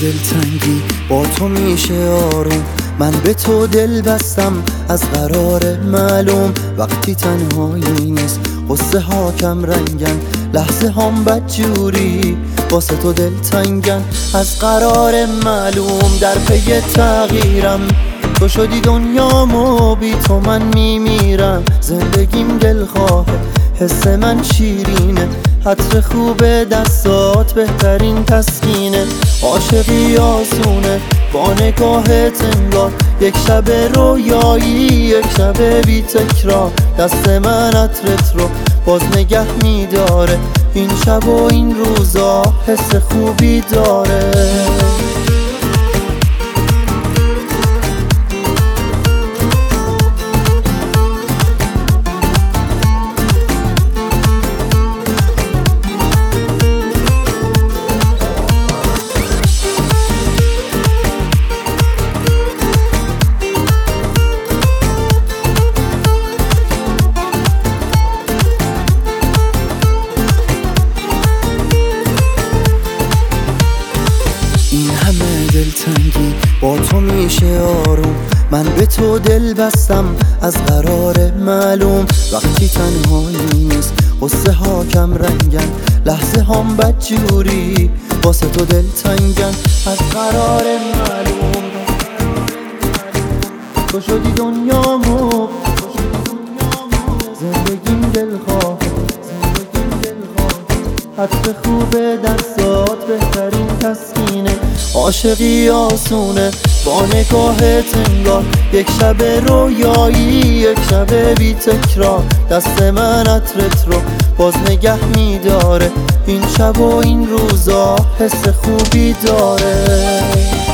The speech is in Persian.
دلتنگی با تو میشه آروم، من به تو دل بستم از قرار معلوم. وقتی تنهایی نیست قصه ها کم رنگن، لحظه هم بدجوری واسه تو دلتنگن. از قرار معلوم در پی تغییرم، تو شدی دنیامو بی تو من میمیرم. زندگیم دلخواه حس من شیرینه، عطر خوب دستات بهترین تسکینه. عاشقی آسونه با نگاهت انگار یک شب رویایی، یک شب بی تکرار. دست من عطرت رو باز نگه میداره، این شب و این روزا حس خوبی داره. این همه دلتنگی با تو میشه آروم، من به تو دل بستم از قرار معلوم. وقتی تنهایی نیست قصه ها کم رنگن، لحظه هم بدجوری واسه تو دلتنگن. از قرار معلوم تو شدی دنیامو، زندگیم دلخواه، عطر خوب دستات بهترین تسکینه. عاشقی آسونه با نگاهت انگار یک شب رویایی، یک شب بی تکرار. دست من عطرت رو باز نگه میداره، این شب و این روزا حس خوبی داره.